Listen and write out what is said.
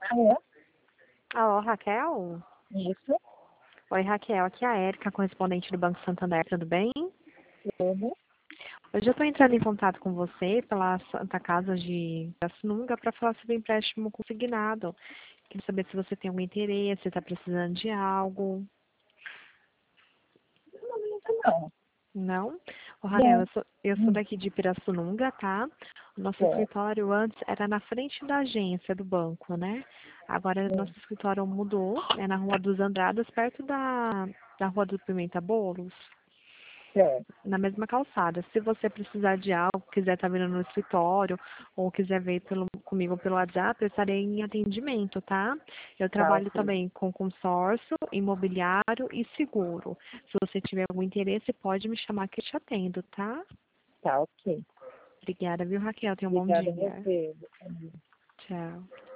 É, Alô, Raquel? isso, Oi, Raquel. Aqui é a Érica, correspondente do Banco Santander. Tudo bem? tudo. Hoje eu estou entrando em contato com você pela Santa Casa de Pirassununga para falar sobre empréstimo consignado. Queria saber se você tem algum interesse, se está precisando de algo. No momento não. Não? Ô, Raquel, Não. eu sou daqui de Pirassununga, tá? O nosso É, escritório antes era na frente da agência do banco, né? Agora é, nosso escritório mudou, é na Rua dos Andradas, perto da Rua do Pimenta Bolos. é, Na mesma calçada. Se você precisar de algo, quiser estar vindo no escritório ou quiser ver comigo pelo WhatsApp, eu estarei em atendimento, tá? Eu tá trabalho ok. também com consórcio, imobiliário e seguro. Se você tiver algum interesse, pode me chamar que eu te atendo, tá? Tá ok. Obrigada, viu, Raquel? Tenha um bom Obrigada a dia. você. Tchau.